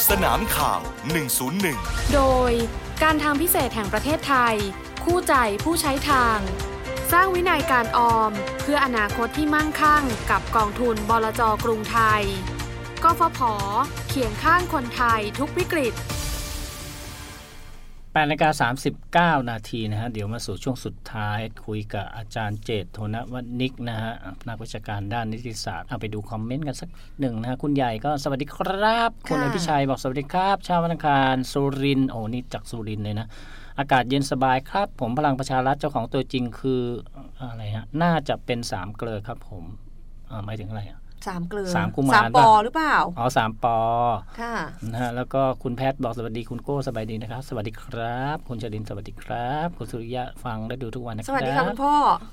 สนามข่าว101 โดยการทางพิเศษแห่งประเทศไทยคู่ใจผู้ใช้ทางสร้างวินัยการออมเพื่ออนาคตที่มั่งคั่งกับกองทุนบลจ.กรุงไทยกฟผ.เคียงข้างคนไทยทุกวิกฤต 8:39 นาทีนะฮะเดี๋ยวมาสู่ช่วงสุดท้ายคุยกับอาจารย์เจต โทนวณิกนะฮะนักวิชาการด้านนิติศาสตร์เอาไปดูคอมเมนต์กันสักหนึ่งนะฮะคุณใหญ่ก็สวัสดีครับคุณอภิชัยบอกสวัสดีครับชาววันอังคารสุรินทร์โอ้นี่จากสุรินทร์เลยนะอากาศเย็นสบายครับผมพลังประชารัฐเจ้าของตัวจริงคืออะไรฮะน่าจะเป็น3เกลอครับผมหมายถึงอะไร 3เกลือ 3กุมาร 3ปอหรือเปล่า 3ปอค่ะนะฮะแล้วก็คุณแพทย์บอกสวัสดีคุณโก้สบายดีนะครับสวัสดีครับคุณชลินสวัสดีครับคุณสุริยะฟังและดูทุกวันนะครับสวัสดีค่ะคุณพ่อ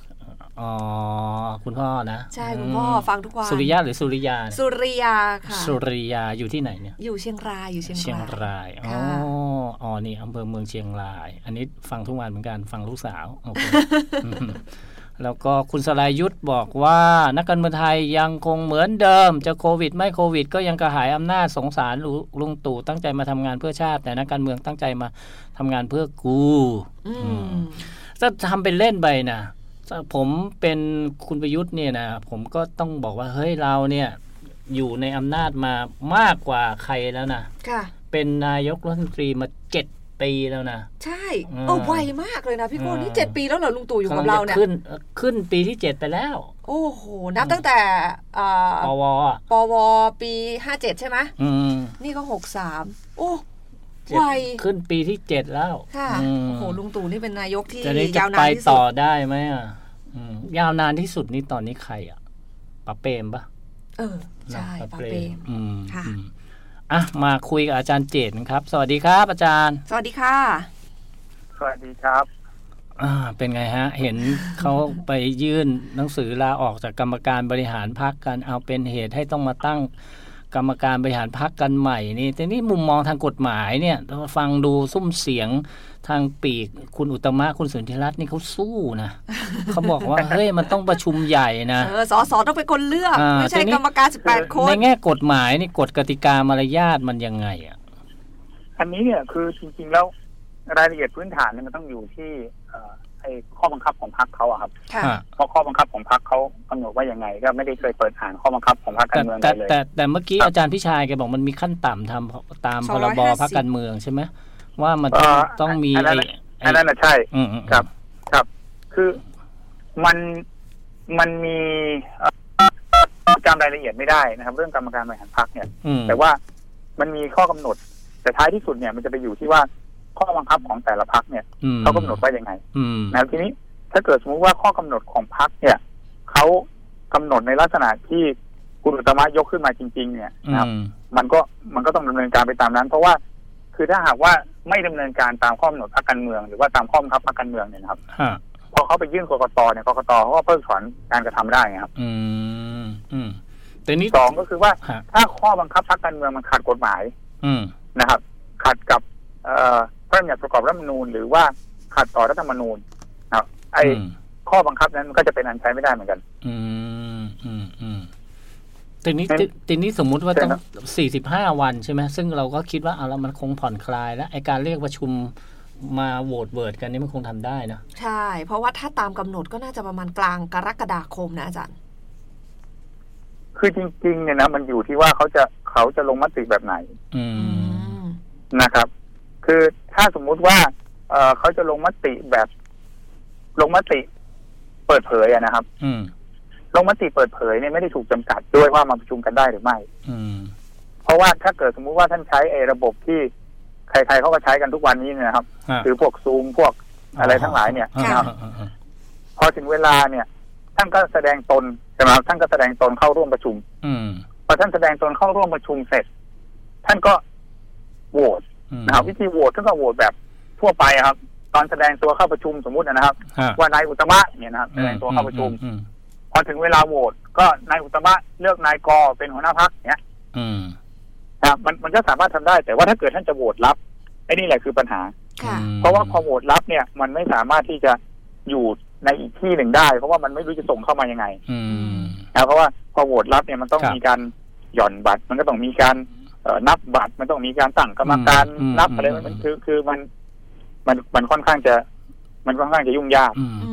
คุณพ่อนะใช่คุณพ่อฟังทุกวันสุริยะหรือสุริยาสุริยาค่ะสุริยาอยู่ที่ไหนเนี่ยอยู่เชียงรายเชียงรายนี่อำเภอเมืองเชียงรายอันนี้ฟังทุกวันเหมือนกันฟังลูกสาวโอเค แล้วก็คุณสรายุทธบอกว่านักการเมืองไทยยังคงเหมือนเดิมจะโควิดไม่โควิดก็ยังกระหายอำนาจสงสารลุงตู่ตั้งใจมาทำงานเพื่อชาติแต่นักการเมืองตั้งใจมาทำงานเพื่อกูจะทำเป็นเล่นไปนะผมเป็นคุณประยุทธ์เนี่ยนะผมก็ต้องบอกว่าเฮ้ยเราเนี่ยอยู่ในอำนาจมามากกว่าใครแล้วนะเป็นนายกรัฐมนตรีมา7 ปีแล้วนะใช่ไวมากเลยนะพี่โก้นี่7 ปีแล้วเหรอลุงตู่อยู่กับเราเนี่ยขึ้นปีที่7ไปแล้วโอ้โหนับตั้งแต่ปวปี57ใช่ไหมนี่ก็63โอ้ไวขึ้นปีที่7แล้วค่ะโอ้โหลุงตู่นี่เป็นนายกที่ยาวนานที่สุดไปต่อได้ไหมยาวนานที่สุดนี่ตอนนี้ใครป๋าเปรมปะใช่ป๋าเปรมค่ะมาคุยกับอาจารย์เจตนะครับสวัสดีครับอาจารย์สวัสดีค่ะสวัสดีครับเป็นไงฮะเห็นเขาไปยื่นหนังสือลาออกจากกรรมการบริหารพรรคกันเอาเป็นเหตุให้ต้องมาตั้งกรรมการบริหารพรรคกันใหม่นี่แต่นี่มุมมองทางกฎหมายเนี่ยฟังดูซุ้มเสียงทางปีกคุณอุตมะคุณสุนทรรัตน์นี่เขาสู้นะ เขาบอกว่าเฮ้ยมันต้องประชุมใหญ่นะสสต้องเป็นคนเลือกไม่ใช่กรรมการ18 คนในแง่กฎหมายนี่กฎกติกามารยาทมันยังไงอันนี้เนี่ยคือจริงๆแล้วรายละเอียดพื้นฐานเนี่ยมันต้องอยู่ที่ข้อบังคับของพรรคเขาครับเพราะข้อบังคับของพรรคเขากำหนดว่ายังไงก็ไม่ได้เคยเปิดอ่านข้อบังคับของพรรคการเมืองเลยแต่เมื่อกี้อาจารย์พิชัยแกบอกมันมีขั้นต่ำทำตามพรบพรรคการเมืองใช่ไหมว่ามันต้องมีอันนั้นใช่ครับคือมันมีจำรายละเอียดไม่ได้นะครับเรื่องกรรมการบริหารพรรคเนี่ยแต่ว่ามันมีข้อกำหนดแต่ท้ายที่สุดเนี่ยมันจะไปอยู่ที่ว่าข้อบังคับของแต่ละพรรคเนี่ยเขากำหนดว่ายังไงนะทีนี้ถ้าเกิดสมมติว่าข้อกำหนดของพรรคเนี่ยเขากำหนดในลักษณะที่คุณอุตมะยกขึ้นมาจริงๆเนี่ยนะครับมันก็ต้องดำเนินการไปตามนั้นเพราะว่าคือถ้าหากว่าไม่ดำเนินการตามข้อกำหนดพรรคการเมืองหรือว่าตามข้อบังคับพรรคการเมืองเนี่ยนะครับพอเขาไปยื่นกกตเนี่ยกกตเขาก็เพิกถอนการกระทำได้ครับแต่นี้ 2ก็คือว่าถ้าข้อบังคับพรรคการเมืองมันขัดกฎหมายนะครับขัดกับพระราชบัญญัติประกอบรัฐธรรมนูญหรือว่าขัดต่อรัฐธรรมนูญครับข้อบังคับนั้นมันก็จะเป็นอันใช้ไม่ได้เหมือนกันทีนี้สมมุติว่าต้อง45 วันใช่ไหมซึ่งเราก็คิดว่าแล้วมันคงผ่อนคลายแล้วไอ้การเรียกประชุมมาโหวตเวิร์ดกันนี่มันคงทำได้นะใช่เพราะว่าถ้าตามกำหนดก็น่าจะประมาณกลางกรกฎาคมนะอาจารย์คือจริงๆเนี่ยนะมันอยู่ที่ว่าเขาจะลงมติแบบไหนนะครับคือถ้าสมมุติว่าเขาจะลงมติแบบลงมติเปิดเผยนะครับลงมติเปิดเผยเนี่ยไม่ได้ถูกจำกัดด้วยว่ามาประชุมกันได้หรือไม่เพราะว่าถ้าเกิดสมมุติว่าท่านใช้ระบบที่ใครๆเขาก็ใช้กันทุกวันนี้นะครับคือพวกซูมพวกอะไรทั้งหลายเนี่ยนะครับพอถึงเวลาเนี่ยท่านก็แสดงตนใช่ไหมครับท่านก็แสดงตนเข้าร่วมประชุมพอท่านแสดงตนเข้าร่วมประชุมเสร็จท่านก็โหวตนะครับวิธีโหวตท่านก็โหวตแบบทั่วไปครับตอนแสดงตัวเข้าประชุมสมมุตินะครับว่านายอุตตมะเนี่ยนะครับแสดงตัวเข้าประชุมพอถึงเวลาโหวตก็นายอุตตมะเลือกนายกเป็นหัวหน้าพรรคเนี่ยนะครับมันก็สามารถทำได้แต่ว่าถ้าเกิดท่านจะโหวตรับไอ้นี่แหละคือปัญหาเพราะว่าพอโหวตรับเนี่ยมันไม่สามารถที่จะอยู่ในอีกที่หนึ่งได้เพราะว่ามันไม่รู้จะส่งเข้ามายังไงนะเพราะว่าพอโหวตรับเนี่ยมันต้องมีการหย่อนบัตรมันก็ต้องมีการนับบัตรมันต้องมีการตั้งกรรมการนับอะไรมันคือมันค่อนข้างจะยุ่งยาก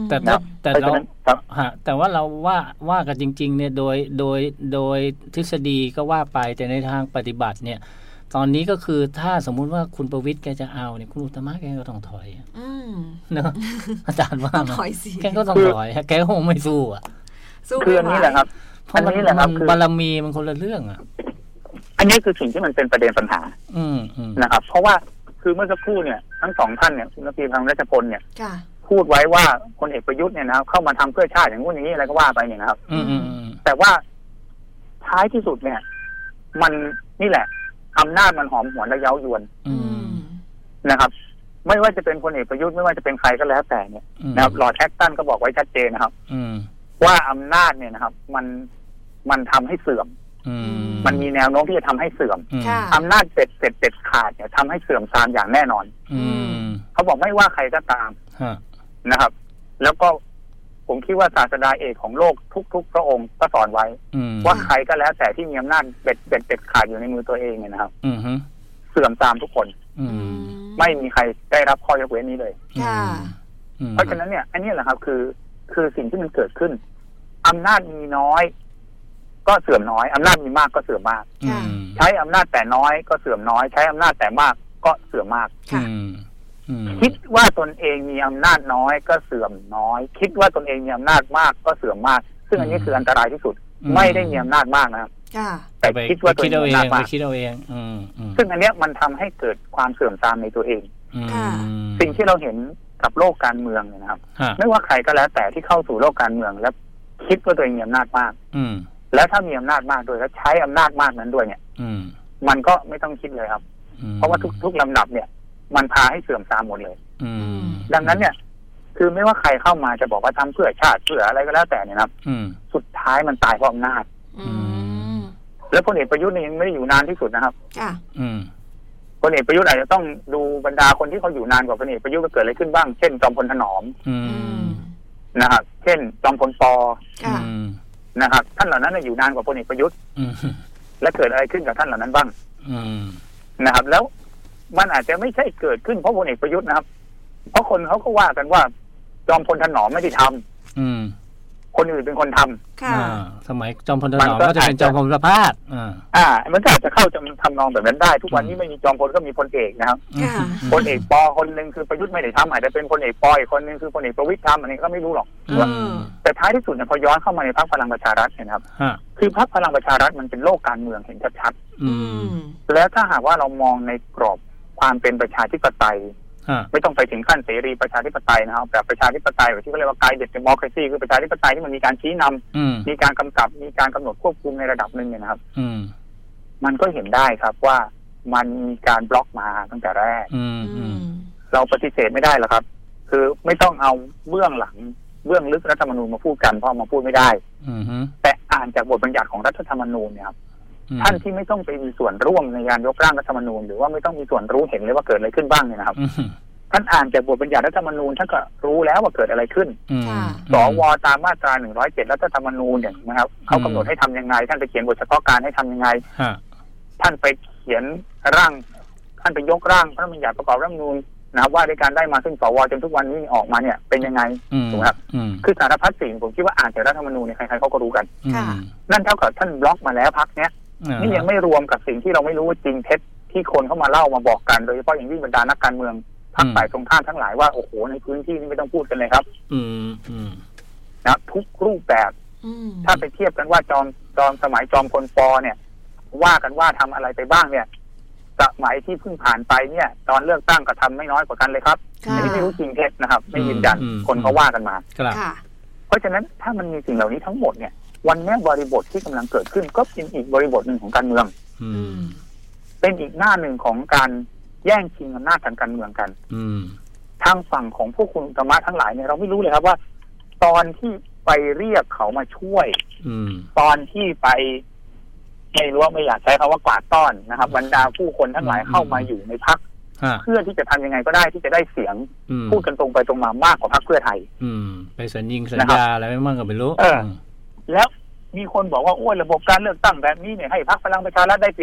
แต่ว่าเราว่ากันจริงๆเนี่ยโดยทฤษฎีก็ว่าไปแต่ในทางปฏิบัติเนี่ยตอนนี้ก็คือถ้าสมมุติว่าคุณประวิตรแกจะเอาเนี่ยคุณอุตตมะแกก็ต้องถอยเนอะอาจารย์ว่าแกก็ต้องถอยแกคงไม่สู้อ่ะคืออันนี้แหละครับเพราะมันบารมีมันคนละเรื่องอ่ะอันนี้คือสิ่งที่มันเป็นประเด็นปัญหานะครับเพราะว่าคือเมื่อสักครู่เนี่ยทั้งสองท่านเนี่ยคุณนพีพันธ์รัชพลเนี่ยพูดไว้ว่าพลเอกประยุทธ์เนี่ยนะครับเข้ามาทำเพื่อชาติอย่างนู้นอย่างนี้อะไรก็ว่าไปเนี่ยนะครับแต่ว่าท้ายที่สุดเนี่ยมันนี่แหละอำนาจมันหอมหวนและเย้ายวนนะครับไม่ว่าจะเป็นพลเอกประยุทธ์ไม่ว่าจะเป็นใครก็แล้วแต่เนี่ยนะครับลอร์ดแอคตันก็บอกไว้ชัดเจนนะครับว่าอำนาจเนี่ยนะครับมันทำให้เสื่อมมันมีแนวโน้มที่จะทำให้เสื่อมอำนาจเด็ดขาดเนี่ยทำให้เสื่อมทรามอย่างแน่นอนเขาบอกไม่ว่าใครก็ตามนะครับแล้วก็ผมคิดว่าศาสดาเอกของโลกทุกพระองค์ก็สอนไว้ว่าใครก็แล้วแต่ที่มีอำนาจเด็ดขาดอยู่ในมือตัวเองเนี่ยนะครับเสื่อมตามทุกคนไม่มีใครได้รับข้อยกเว้นนี้เลยเพราะฉะนั้นเนี่ยอันนี้แหละครับคือสิ่งที่มันเกิดขึ้นอำนาจมีน้อยก็เสื่อมน้อยอำนาจมีมากก็เสื่อมมากใช้อำนาจแต่น้อยก็เสื่อมน้อยใช้อำนาจแต่มากก็เสื่อมมากคิดว่าตนเองมีอำนาจน้อยก็เสื่อมน้อยคิดว่าตนเองมีอำนาจมากก็เสื่อมมากซึ่งอันนี้คืออันตรายที่สุดไม่ได้มีอำนาจมากนะครับแต่คิดว่าตัวเองมีอำนาจมากซึ่งอันนี้มันทำให้เกิดความเสื่อมทรามในตัวเองสิ่งที่เราเห็นกับโลกการเมืองนะครับไม่ว่าใครก็แล้วแต่ที่เข้าสู่โลกการเมืองแล้วคิดว่าตัวเองมีอำนาจมากแล้วถ้ามีอำนาจมากด้วยแล้วใช้อำนาจมากนั้นด้วยเนี่ยมันก็ไม่ต้องคิดเลยครับเพราะว่าทุกลำดับเนี่ยมันพาให้เสื่อมทรามหมดเลยดังนั้นเนี่ยคือไม่ว่าใครเข้ามาจะบอกว่าทำเพื่อชาติเพื่ออะไรก็แล้วแต่เนี่ยครับสุดท้ายมันตายเพราะอำนาจแล้วพลเอกประยุทธ์เนี่ยยังไม่ได้อยู่นานที่สุดนะครับพลเอกประยุทธ์อาจจะต้องดูบรรดาคนที่เขาอยู่นานกว่าพลเอกประยุทธ์เกิดอะไรขึ้นบ้างเช่นจอมพลถนอมนะครับเช่นจอมพลป.นะครับท่านเหล่านั้นอยู่นานกว่าพลเอกประยุทธ์และเกิดอะไรขึ้นกับท่านเหล่านั้นบ้างนะครับแล้วมันอาจจะไม่ใช่เกิดขึ้นเพราะพลเอกประยุทธ์นะครับเพราะคนเขาก็ว่ากันว่าจอมพลถนอมไม่ได้ทำคนอื่นเป็นคนทำสมัยจอมพลถนอมก็จะเป็นจอมพลประภาสมันอาจจะเข้าจะทำนองแบบนั้นได้ทุกวันนี้ไม่มีจอมพลก็มีพลเอกนะครับพลเอกป.คนนึงคือประยุทธ์ไม่ได้ทำอาจจะเป็นพลเอกป.อีกคนนึงคือพลเอกประวิตรทำอันนี้ก็ไม่รู้หรอกแต่ท้ายที่สุดเนี่ยพอย้อนเข้ามาในพรรคพลังประชารัฐเนี่ยครับคือพรรคพลังประชารัฐมันเป็นโลกการเมืองเห็นชัดๆแล้วถ้าหากว่าเรามองในกรอบความเป็นประชาธิปไตยไม่ต้องไปถึงขั้นเสรีประชาธิปไตยนะครับแบบประชาธิปไตยแบบที่เขาเรียกว่าไกด์เด็ดเดโมแครซีคือประชาธิปไตยที่มันมีการชี้นำมีการกำกับมีการกำหนดควบคุมในระดับหนึ่งเนี่ยนะครับมันก็เห็นได้ครับว่ามันมีการบล็อกมาตั้งแต่แรกเราปฏิเสธไม่ได้หรอกครับคือไม่ต้องเอาเบื้องหลังเบื้องลึกรัฐธรรมนูญมาพูดกันเพราะมาพูดไม่ได้แต่อ่านจากบทบัญญัติของรัฐธรรมนูญเนี่ยครับท่านที่ไม่ต้องไปมีส่วนร่วมในการยกร่างรัฐธรรมนูญหรือว่าไม่ต้องมีส่วนรู้เห็นเลยว่าเกิดอะไรขึ้นบ้างเนี่ยนะครับท่านอ่านจากบทบัญญัติรัฐธรรมนูญท่านก็รู้แล้วว่าเกิดอะไรขึ้นสวตามมาตรา107รัฐธรรมนูญเนี่ยนะครับเขากำหนดให้ทำยังไงท่านไปเขียนบทเฉพาะการให้ทำยังไงท่านไปเขียนร่างท่านไปยกร่างพระบัญญัติประกอบรัฐธรรมนูญนะครับว่าในการได้มาซึ่งสวจนทุกวันนี้ออกมาเนี่ยเป็นยังไงถูกไหมครับคือสารพัดสิ่งผมคิดว่าอ่านจากรัฐธรรมนูญเนี่ยใครๆเขาก็รู้กันนั่นเท่ากับท่านบล็อกมาแล้วพรรคเนี้ยนี่ยังไม่รวมกับสิ่งที่เราไม่รู้ว่าจริงเท็จที่คนเข้ามาเล่ามาบอกกันโดยเฉพาะอย่างยิ่งบรรดานักการเมืองพรรคฝ่ายตรงข้ามทั้งหลายว่าโอ้โหในพื้นที่นี้ไม่ต้องพูดกันเลยครับนะทุกรูปแบบถ้าไปเทียบกันว่าจอมสมัยจอมพลป.เนี่ยว่ากันว่าทำอะไรไปบ้างเนี่ยสมัยที่เพิ่งผ่านไปเนี่ยตอนเลือกตั้งก็ทำไม่น้อยกว่ากันเลยครับอันนี้ไม่รู้จริงเท็จนะครับไม่ยืนยันคนเขาว่ากันมาเพราะฉะนั้นถ้ามันมีสิ่งเหล่านี้ทั้งหมดเนี่ยวันนี้บริบทที่กำลังเกิดขึ้นก็เป็นอีกบริบทหนึ่งของการเมืองเป็นอีกหน้าหนึ่งของการแย่งชิงอำนาจทางการเมืองกันทางฝั่งของพวกคุณธรรมะทั้งหลายเนี่ยเราไม่รู้เลยครับว่าตอนที่ไปเรียกเขามาช่วยตอนที่ไปไม่รู้ว่าไม่อยากใช้คำว่ากวาดต้อนนะครับบรรดาผู้คนทั้งหลายเข้ามาอยู่ในพรรคเพื่อที่จะทำยังไงก็ได้ที่จะได้เสียงพูดกันตรงไปตรงมามากกว่าพรรคเพื่อไทยไปสัญญาอะไรไม่มั่งก็ไม่รู้แล้วมีคนบอกว่าโอ้ยระบบการเลือกตั้งแบบนี้เนี่ยให้พรรคพลังประชารัฐได้เปรียบเลย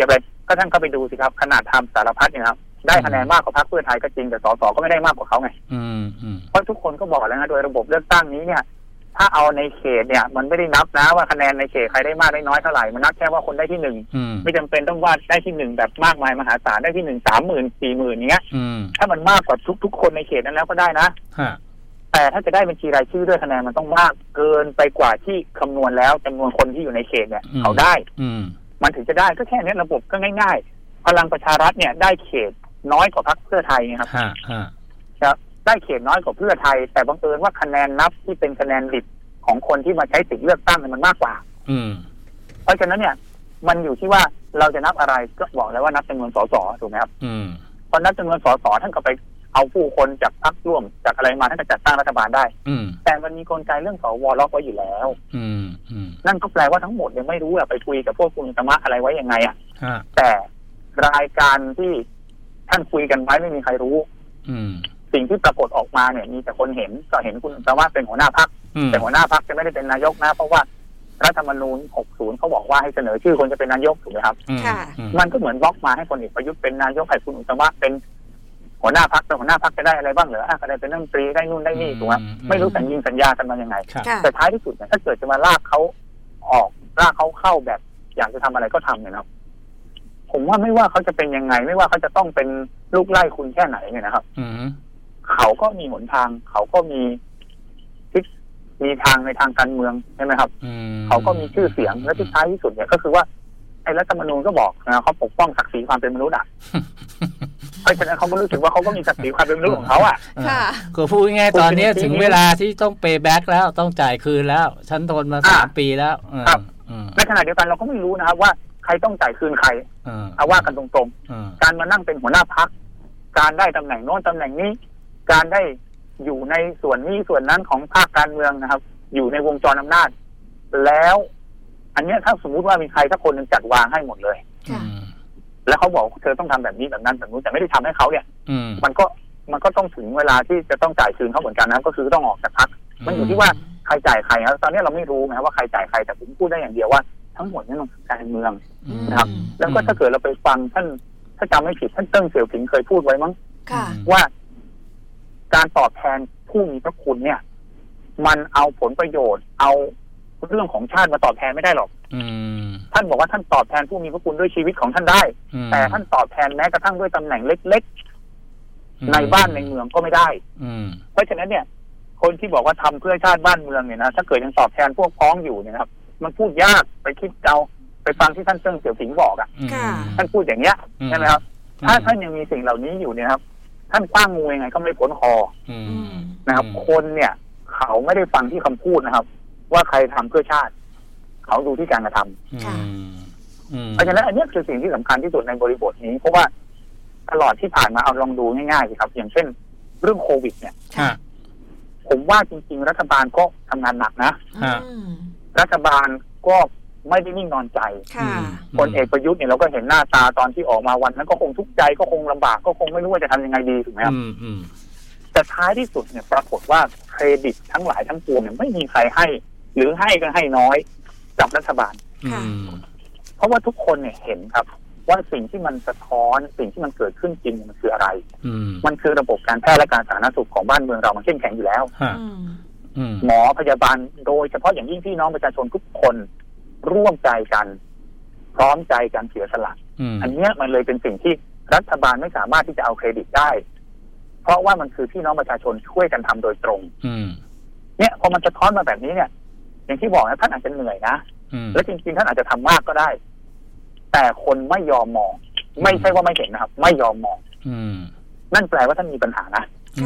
ก็ท่านก็ไปดูสิครับขนาดทำสารพัดเนี่ยครับได้คะแนนมากกว่าพรรคเพื่อไทยก็จริงแต่สสก็ไม่ได้มากกว่าเขาไงเพราะทุกคนก็บอกแล้วนะโดยระบบเลือกตั้งนี้เนี่ยถ้าเอาในเขตเนี่ยมันไม่ได้นับนะว่าคะแนนในเขตใครได้มากได้น้อยเท่าไหร่มันนับแค่ว่าคนได้ที่หนึ่งไม่จำเป็นต้องว่าได้ที่หนึ่งแบบมากมายมหาศาลได้ที่หนึ่ง30,000 40,000อย่างเงี้ยถ้ามันมากกว่าทุกคนในเขตนั้นแล้วก็ได้นะแต่ถ้าจะได้บัญชีรายชื่อด้วยคะแนนมันต้องมากเกินไปกว่าที่คำนวณแล้วจำนวนคนที่อยู่ในเขตเนี่ยเขาได้มันถึงจะได้ก็แค่นี้ระบบก็ง่ายๆพลังประชารัฐเนี่ยได้เขตน้อยกว่าพรรคเพื่อไทยนะครับได้เขตน้อยกว่าเพื่อไทยแต่บังเอิญว่าคะแนนนับที่เป็นคะแนนดิบของคนที่มาใช้สิทธิเลือกตั้งมันมากกว่าเพราะฉะนั้นเนี่ยมันอยู่ที่ว่าเราจะนับอะไรก็บอกแล้วว่านับจำนวนสสถูกไหมครับพอนับจำนวนสสท่านก็ไปเอาผู้คนจากพรรคร่วมจากอะไรมาท่านก็จัดตั้งรัฐบาลได้แต่มันมีกลไกเรื่องสวล็อกไว้อยู่แล้วนั่นก็แปลว่าทั้งหมดยังไม่รู้ไปคุยกับพวกคุณธรรมะอะไรไว้ยังไงแต่รายการที่ท่านคุยกันไว้ไม่มีใครรู้สิ่งที่ปรากฏออกมาเนี่ยมีแต่คนเห็นก็เห็นคุณธรรมะเป็นหัวหน้าพรรคแต่หัวหน้าพรรคจะไม่ได้เป็นนายกนะเพราะว่ารัฐธรรมนูญ 60 เขาบอกว่าให้เสนอชื่อคนจะเป็นนายกถูกไหมครับมันก็เหมือนบล็อกมาให้คนเอกประยุทธ์เป็นนายกให้คุณอุตมะเป็นหัวหน้าพรรคแต่หัวหน้าพรรคจะได้อะไรบ้างเหรอก็ได้เป็นรัฐมนตรีได้นู่นได้นี่ถูกไหมไม่รู้สัญญากันมายังไงแต่ท้ายที่สุดเนี่ยถ้าเกิดจะมาลากเขาออกลากเขาเข้าแบบอยากจะทำอะไรก็ทำเนี่ยนะผมว่าไม่ว่าเขาจะเป็นยังไงไม่ว่าเขาจะต้องเป็นลูกไล่คุณแค่ไหนเนี่ยนะครับเขาก็มีหนทางเขาก็มีทางในทางการเมืองใช่ไหมครับเขาก็มีชื่อเสียงและที่ท้ายที่สุดเนี่ยก็คือว่าไอ้รัฐธรรมนูญก็บอกนะเขาปกป้องศักดิ์ศรีความเป็นมนุษย์เพราะฉะนั้นเขาก็รู้สึกว่าเขาก็มีศักดิ์ศรีความเป็นมนุษย์ของเขาก็พูดง่ายๆตอนนี้ถึงเวลาที่ต้องเปย์แบ็กแล้วต้องจ่ายคืนแล้วฉันทนมา3 ปีแล้วครับในขณะเดียวกันเราก็ไม่รู้นะครับว่าใครต้องจ่ายคืนใครเอาว่ากันตรงๆการมานั่งเป็นหัวหน้าพรรคการได้ตำแหน่งโน้นตำแหน่งนี้การได้อยู่ในส่วนนี้ส่วนนั้นของภาคการเมืองนะครับอยู่ในวงจรอำนาจแล้วอันนี้ถ้าสมมุติว่ามีใครสักคนนึงจัดวางให้หมดเลยแล้วเขาบอกเธอต้องทำแบบนี้แบบนั้นแบบนู้นแต่ไม่ได้ทำให้เขาเนี่ยมันก็ต้องถึงเวลาที่จะต้องจ่ายคืนเขาเหมือนกันนะก็คือต้องออกจากพรรคมันอยู่ที่ว่าใครจ่ายใครครับตอนนี้เราไม่รู้นะว่าใครจ่ายใครแต่ผมพูดได้อย่างเดียวว่าทั้งหมดนี่มันการเมืองนะครับแล้วก็ถ้าเกิดเราไปฟังท่านถ้าจำไม่ผิดท่านเติ้งเสี่ยวผิงเคยพูดไว้มั้งว่าการตอบแทนผู้มีพระคุณเนี่ยมันเอาผลประโยชน์เอาเรื่องของชาติมาตอบแทนไม่ได้หรอกท่านบอกว่าท่านตอบแทนผู้มีพระคุณด้วยชีวิตของท่านได้แต่ท่านตอบแทนแม้กระทั่งด้วยตำแหน่งเล็กๆในบ้านในเมืองก็ไม่ได้เพราะฉะนั้นเนี่ยคนที่บอกว่าทำเพื่อชาติบ้านเมืองเนี่ยนะถ้าเกิดยังตอบแทนพวกพ้องอยู่เนี่ยครับมันพูดยากไปคิดเอาไปฟังที่ท่านเติ้งเสี่ยวผิงบอกท่านพูดอย่างเงี้ยใช่ไหมครับถ้าท่านยังมีสิ่งเหล่านี้อยู่เนี่ยครับท่านคว้างงูยังไงก็ไม่พ้นคอนะครับคนเนี่ยเขาไม่ได้ฟังที่คำพูดนะครับว่าใครทำเพื่อชาติเขาดูที่การกระทำเพราะฉะนั้นอันนี้คือสิ่งที่สำคัญที่สุดในบริบทนี้เพราะว่าตลอดที่ผ่านมาเอาลองดูง่ายๆสิครับอย่างเช่นเรื่องโควิดเนี่ยผมว่าจริงๆรัฐบาลก็ทำงานหนักนะรัฐบาลก็ไม่ได้นิ่งนอนใจพลเอกประยุทธ์เนี่ยเราก็เห็นหน้าตาตอนที่ออกมาวันนั้นก็คงทุกข์ใจก็คงลำบากก็คงไม่รู้ว่าจะทำยังไงดีถูกไหมครับแต่ท้ายที่สุดเนี่ยปรากฏว่าเครดิตทั้งหลายทั้งปวงเนี่ยไม่มีใครให้หรือให้ก็ให้น้อยกับรัฐบาลเพราะว่าทุกคนเนี่ยเห็นครับว่าสิ่งที่มันสะท้อนสิ่งที่มันเกิดขึ้นจริงมันคืออะไรมันคือระบบการแพทย์และการสาธารณสุขของบ้านเมืองเรามันเข้มแข็งอยู่แล้วหมอพยาบาลโดยเฉพาะอย่างยิ่งพี่น้องประชาชนทุกคนร่วมใจกันพร้อมใจกันเสียสละอันนี้มันเลยเป็นสิ่งที่รัฐบาลไม่สามารถที่จะเอาเครดิตได้เพราะว่ามันคือพี่น้องประชาชนช่วยกันทำโดยตรงเนี่ยพอมันจะท้อนมาแบบนี้เนี่ยอย่างที่บอกนะท่านอาจจะเหนื่อยนะและจริงๆท่านอาจจะทำมากก็ได้แต่คนไม่ยอมมองไม่ใช่ว่าไม่เห็นนะครับไม่ยอมมองนั่นแปลว่าท่านมีปัญหานะ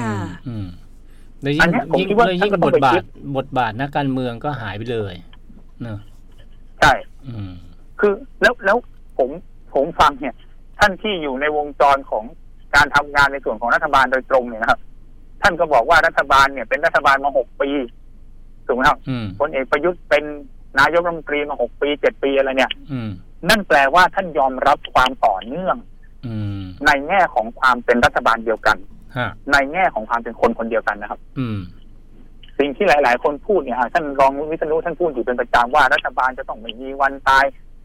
อันนี้ผมคิดว่ายิ่งบทบาทนักการเมืองก็หายไปเลยเนอะใช่คือแล้วผมฟังเนี่ยท่านที่อยู่ในวงจรของการทำงานในส่วนของรัฐบาลโดยตรงเนี่ยนะครับท่านก็บอกว่ารัฐบาลเนี่ยเป็นรัฐบาลมา6 ปีถูกไหมครับพลเอกประยุทธ์เป็นนายกรัฐมนตรีมา6 ปี 7 ปีอะไรเนี่ยนั่นแปลว่าท่านยอมรับความต่อเนื่องในแง่ของความเป็นรัฐบาลเดียวกันในแง่ของความเป็นคนเดียวกันนะครับสิ่งที่หลายๆคนพูดเนี่ยท่านรองวิษณุท่านพูดอยู่เป็นประจำว่ารัฐบาลจะต้องไม่มีวันตาย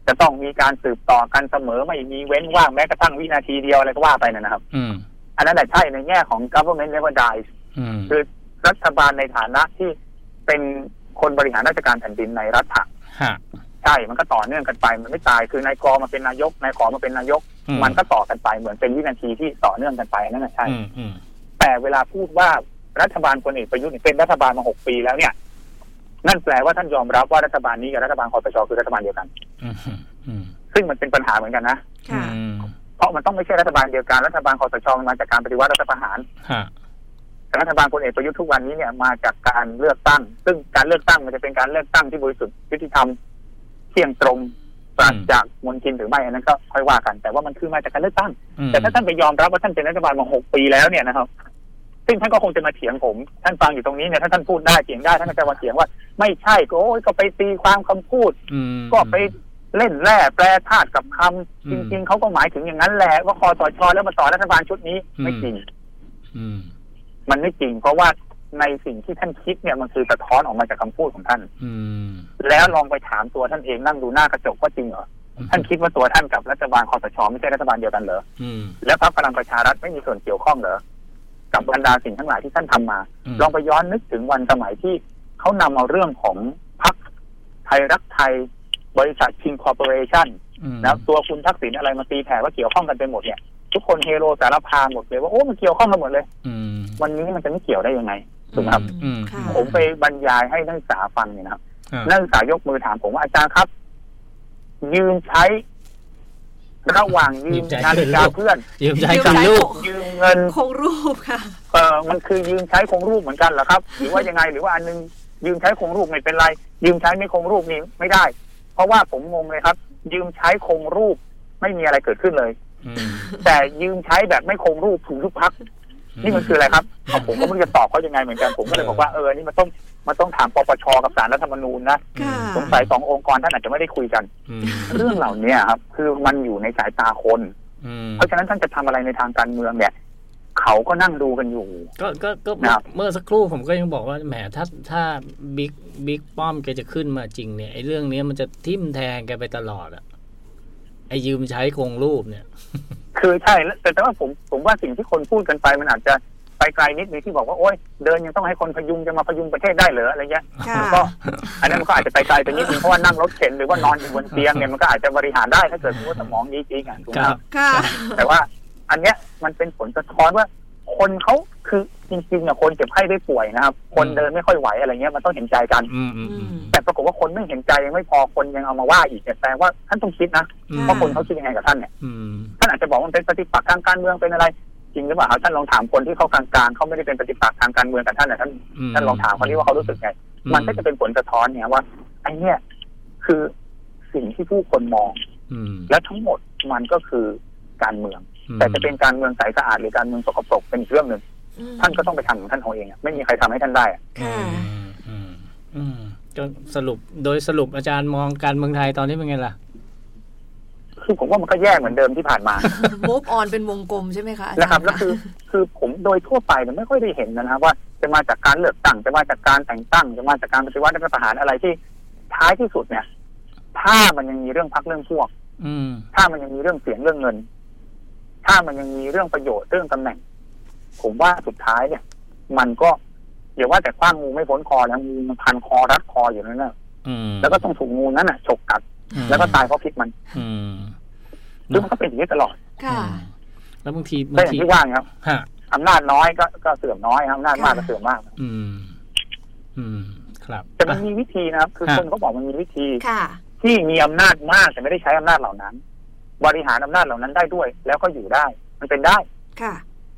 จะต้องมีการสืบต่อกันเสมอไม่มีเว้นว่างแม้กระทั่งวินาทีเดียวอะไรก็ว่าไปนะครับอันนั้นแหละใช่ในแง่ของ government never dies คือรัฐบาลในฐานะที่เป็นคนบริหารราชการแผ่นดินในรัฐใช่มันก็ต่อเนื่องกันไปมันไม่ตายคือนายกมาเป็นนายกนายขอมาเป็นนายกมันก็ต่อกันไปเหมือนเป็นวินาทีที่ต่อเนื่องกันไปนั่นแหละใช่แต่เวลาพูดว่ารัฐบาลพลเอกประยุทธ์เป็นรัฐบาลมา6 ปีแล้วเนี่ยนั่นแปลว่าท่านยอมรับว่ารัฐบาลนี้กับรัฐบาลคสช.คือรัฐบาลเดียวกันซึ่งมันเป็นปัญหาเหมือนกันนะเพราะมันต้องไม่ใช่รัฐบาลเดียวกันรัฐบาลคสช.มาจากการปฏิวัติรัฐประหารแต่รัฐบาลพลเอกประยุทธ์ทุกวันนี้เนี่ยมาจากการเลือกตั้งซึ่งการเลือกตั้งมันจะเป็นการเลือกตั้งที่บริสุทธิ์ยุติธรรมเที่ยงตรงปราศจากมลทินหรือไม่อันนั้นก็ค่อยว่ากันแต่ว่ามันคือมาจากการเลือกตั้งแต่ถ้าท่านไปยอมรับว่าท่านเป็นรัฐบาลมา6 ปีแล้วเนี่ยนะครับซึ่งท่านก็คงจะมาเถียงผมท่านฟังอยู่ตรงนี้เนี่ยถ้าท่านพูดได้เถียงได้ท่านก็จะมาเถียงว่าไม่ใช่ก็ไปตีความคำพูดก็ไปเล่นแร่แปรธาตุกับคำจริงๆเขาก็หมายถึงอย่างนั้นแหละว่าคสช.แล้วมาต่อรัฐบาลชุดนี้ไม่จริงมันไม่จริงเพราะว่าในสิ่งที่ท่านคิดเนี่ยมันคือสะท้อนออกมาจากคำพูดของท่านแล้วลองไปถามตัวท่านเองนั่งดูหน้ากระจกว่าจริงเหรอท่านคิดว่าตัวท่านกับรัฐบาลคสช.ไม่ใช่รัฐบาลเดียวกันเหรอแล้วพรรคพลังประชารัฐไม่มีส่วนเกี่ยวข้องเหรอกับบรรดาสิ่งทั้งหลายที่ท่านทำมาลองไปย้อนนึกถึงวันสมัยที่เขานำเอาเรื่องของพรรคไทยรักไทยบริษัทคิงคอร์ปอเรชั่นแล้วตัวคุณทักษิณอะไรมาตีแผ่ว่าเกี่ยวข้องกันไปหมดเนี่ยทุกคนเฮโรสารพาหมดเลยว่ามันเกี่ยวข้องกันหมดเลยวันนี้มันจะไม่เกี่ยวได้ยังไงถูกไหมครับผมไปบรรยายให้นักศึกษาฟังเนี่ยนะครับนักศึกษายกมือถามผมว่าอาจารย์ครับยืมใช้ระหว่างยืมนาฬิกาเพื่อนยืมใช้คงรูปยืมเงินคงรูปค่ะมันคือยืมใช้คงรูปเหมือนกันเหรอครับหรือว่ายังไงหรือว่าอันนึงยืมใช้คงรูปไม่เป็นไรยืมใช้ไม่คงรูปนี่ไม่ได้เพราะว่าผมงงเลยครับยืมใช้คงรูปไม่มีอะไรเกิดขึ้นเลยแต่ยืมใช้แบบไม่คงรูปถูกยุบพรรคนี่มันคืออะไรครับผมก็ไม่รู้จะตอบเขายังไงเหมือนกันผมก็เลยบอกว่านี่มันต้องถามปปช.กับศาลรัฐธรรมนูญนะสงสัย2 องค์กรท่านอาจจะไม่ได้คุยกันเรื่องเหล่านี้ครับคือมันอยู่ในสายตาคนเพราะฉะนั้นท่านจะทำอะไรในทางการเมืองเนี่ยเขาก็นั่งดูกันอยู่ก็เมื่อสักครู่ผมก็ยังบอกว่าแหมถ้าบิ๊กป้อมแกจะขึ้นมาจริงเนี่ยไอ้เรื่องนี้มันจะทิ่มแทงแกไปตลอดอะไอ้ยืมใช้คงรูปเนี่ยคือใช่แต่ว่าผมว่าสิ่งที่คนพูดกันไปมันอาจจะไปไกลนิดนึงที่บอกว่าโอ๊ยเดินยังต้องให้คนพยุงจะมาพยุงประเทศได้เหรออะไรเงี้ยก็อันนั้นมันก็อาจจะไปไกลไปนิดนึงเพราะว่านั่งรถเข็นหรือว่านอนอยู่บนเตียงเนี่ยมันก็อาจจะบริหารได้ถ้าเกิดว่าสมองดีจริงอ่ะถูกไหมแต่ว่าอันเนี้ยมันเป็นผลสะท้อนว่าคนเขาคือจริงๆอ่ะคนเจ็บไข้ได้ป่วยนะครับคนเดินไม่ค่อยไหวอะไรเงี้ยมันต้องเห็นใจกันแต่ปรากฏว่าคนไม่เห็นใจยังไม่พอคนยังเอามาว่าอีกแปลว่าท่านต้องคิดนะว่าคนเขาคิดยังไงกับท่านเนี่ยท่านอาจจะบอกว่าเป็นปฏิปักษ์ทางการเมืองเป็นอะไรจริงหรือเปล่าท่านลองถามคนที่เขากลางๆเขาไม่ได้เป็นปฏิปักษ์ทางการเมืองกับท่านนะท่านลองถามเขาดิว่าเขารู้สึกไงมันก็จะเป็นผลสะท้อนเนี่ยว่าไอ้เนี่ยคือสิ่งที่ผู้คนมองและทั้งหมดมันก็คือการเมืองแต่จะเป็นการเมืองใสสะอาดหรือการเมืองสกปรกเป็นเรื่องนึงท่านก็ต้องไปทำของท่านเองไม่มีใครทำให้ท่านได้จนสรุปอาจารย์มองการเมืองไทยตอนนี้เป็นไงล่ะคือผมว่ามันก็แย่เหมือนเดิมที่ผ่านมา move on เป็นวงกลมใช่ไหมคะนะครับแล้วคือผมโดยทั่วไปเนี่ยไม่ค่อยได้เห็นนะครับว่าจะมาจากการเลือกตั้งจะมาจากการแต่งตั้งจะมาจากการปฏิวัติรัฐประหารอะไรที่ท้ายที่สุดเนี่ยถ้ามันยังมีเรื่องพรรคเรื่องพวกถ้ามันยังมีเรื่องเสียงเรื่องเงินถ้ามันยังมีเรื่องประโยชน์เรื่องตำแหน่งผมว่าสุดท้ายเนี่ยมันก็อย่าว่าแต่คว้างงูไม่พ้นคอแล้วงูมันพันคอรัดคออยู่นั่นแหละแล้วก็ต้องถูกงูนั้นน่ะฉกกัดแล้วก็ตายเพราะพิษมันซึ่งมันก็เป็นอย่างนี้ตลอดแล้วบางทีอย่างที่ว่าครับอำนาจน้อยก็เสื่อมน้อยอำนาจมากก็เสื่อมมากครับแต่มันมีวิธีนะครับคือคนเขาบอกมันมีวิธีที่มีอำนาจมากแต่ไม่ได้ใช้อำนาจเหล่านั้นบริหารอำนาจเหล่านั้นได้ด้วยแล้วก็อยู่ได้มันเป็นได้ค่ะ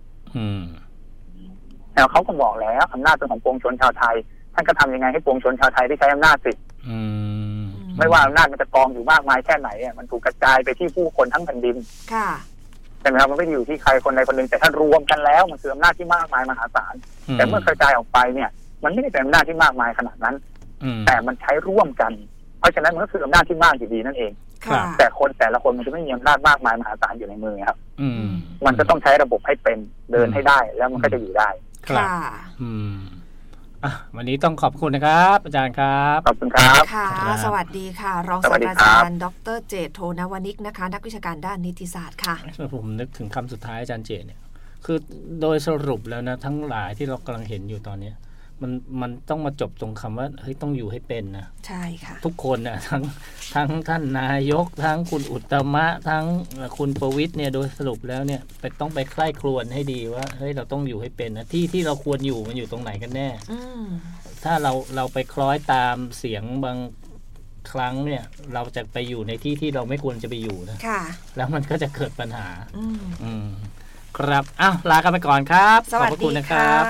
แล้วเขาก็บอกแล้วอำนาจเป็นของปวงชนชาวไทยท่านก็ทำยังไงให้ปวงชนชาวไทยได้ใช้อำนาจสิไม่ว่าอำนาจมันจะกองอยู่มากมายแค่ไหนมันถูกกระจายไปที่ผู้คนทั้งแผ่นดินค่ะใช่ไหมครับมันไม่ได้อยู่ที่ใครคนใดคนหนึ่งแต่ถ้ารวมกันแล้วมันคืออำนาจที่มากมายมหาศาลแต่เมื่อกระจายออกไปเนี่ยมันไม่ได้เป็นอำนาจที่มากมายขนาดนั้นแต่มันใช้ร่วมกันเพราะฉะนั้นมันก็คืออำนาจที่มากอยู่ดีนั่นเองแต่คนแต่ละคนมันจะไม่มีอำนาจมากมายมหาศาลอยู่ในมือครับมันก็ต้องใช้ระบบให้เป็นเดินให้ได้แล้วมันก็จะอยู่ได้ค่ะวันนี้ต้องขอบคุณนะครับอาจารย์ครับขอบคุณครับค่ะสวัสดีค่ะรองศาสตราจารย์ดร.เจต โทนวนิกนะคะนักวิชาการด้านนิติศาสตร์ค่ะผมนึกถึงคำสุดท้ายอาจารย์เจตเนี่ยคือโดยสรุปแล้วนะทั้งหลายที่เรากำลังเห็นอยู่ตอนนี้มันต้องมาจบตรงคำว่าเฮ้ยต้องอยู่ให้เป็นนะใช่ค่ะทุกคนนะทั้งท่านนายกทั้งคุณอุตมะทั้งคุณประวิตรเนี่ยโดยสรุปแล้วเนี่ยต้องไปใคร่ครวญให้ดีว่าเฮ้ยเราต้องอยู่ให้เป็นนะที่เราควรอยู่มันอยู่ตรงไหนกันแน่ถ้าเราไปคล้อยตามเสียงบางครั้งเนี่ยเราจะไปอยู่ในที่เราไม่ควรจะไปอยู่นะแล้วมันก็จะเกิดปัญหาครับลากันไปก่อนครับขอบพระคุณนะครับ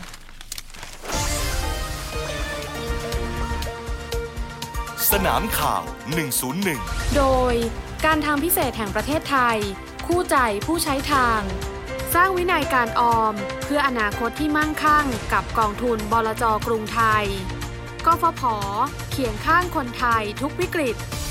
สนามข่าว101 โดยการทางพิเศษแห่งประเทศไทยคู่ใจผู้ใช้ทางสร้างวินัยการออมเพื่ออนาคตที่มั่งคั่งกับกองทุนบลจ.กรุงไทยกฟผ.เคียงข้างคนไทยทุกวิกฤต